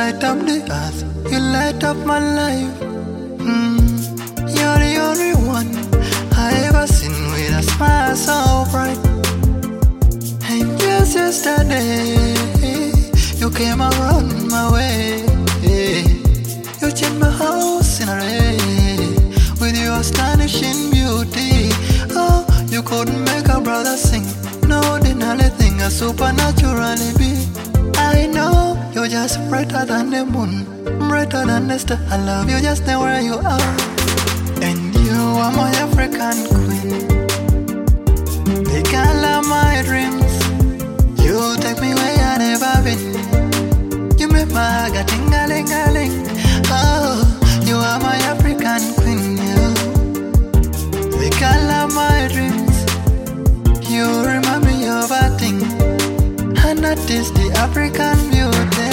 light up the earth, you light up my life. You're the only one I ever seen with a smile so bright. And just yesterday, you came around my way. You changed my house in a ray with your astonishing beauty. Oh, you couldn't make a brother sing. No ordinary thing, a supernaturally be. I know you're just brighter than the moon, brighter than the star. I love you just the way you are. And you are my African queen, the girl of my dreams. You take me where I never been. You make my heart go ting-a-ling-a-ling. Oh, you are my African queen, you, the girl of my dreams. You remind me of a thing, and that is the African beauty.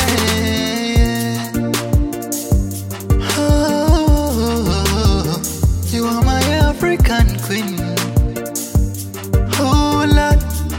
Oh, you are my African queen. Oh Lord,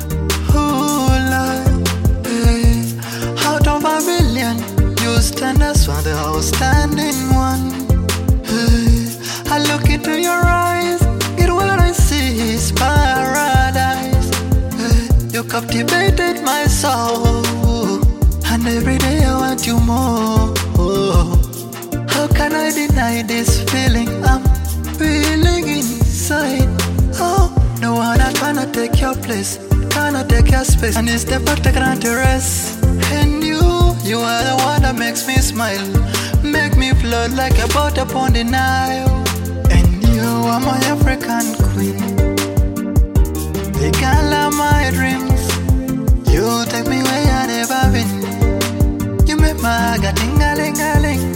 hey. Out of a billion, you stand as one, the outstanding one. Hey. I look into your eyes, it what I see is paradise. Hey. You captivated my soul, and every day I want you more. Oh. How can I deny this feeling I'm feeling inside? Oh, no one that wanna take your place, cannot take your space, and it's the part I can't rest. And you are the one that makes me smile, make me float like a boat upon the Nile. And you are my African queen, the girl of my dreams. You take me where I never been. You make my heart go ting-a-ling-a-ling.